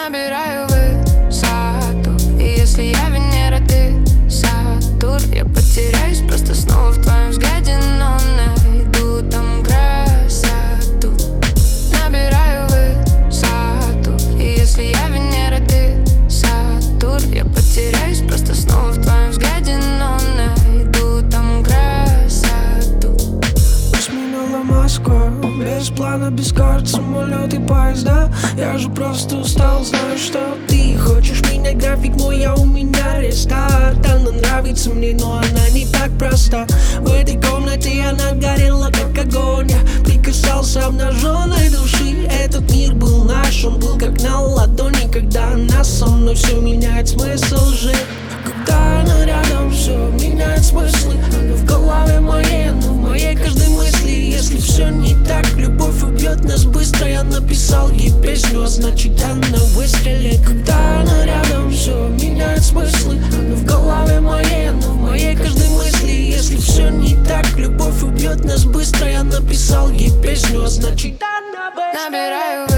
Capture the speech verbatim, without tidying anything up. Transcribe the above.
набираю высоту. И если я Венера, ты Сатурн, я потеряюсь просто снова в твоем взгляде, но найду там красоту. Набираю высоту. И если я Венера, ты Сатурн, я потеряюсь просто снова в твоем взгляде, но найду там красоту. Сменила Москва, без плана, без карт, самолет и поезда. Я же просто устал, знаю, что ты хочешь менять график мой, а у меня рестарт. Она нравится мне, но она не так проста. В этой комнате она горела, как огонь. Я прикасался обнаженной души. Этот мир был наш, он был как на ладони. Когда она со мной, все меняет смысл жить. Когда она рядом, все меняет смыслы. Она в голове моей, она в моей каждой мысли. Если все не так, любовь убьет нас быстро. Я написал ей песню, а значит она выстрелит. Когда она рядом, все меняет смыслы. Она в голове моей, она в моей каждой мысли. Если все не так, любовь убьет нас быстро. Я написал ей песню, а значит она выстрелит. Набираю